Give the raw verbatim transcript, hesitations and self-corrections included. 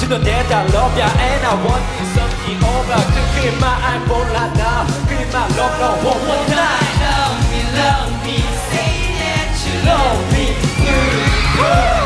to the net I love ya and I want it something over Clean my eye for right now Clean my love no one more time Love me, love me, say that you love me.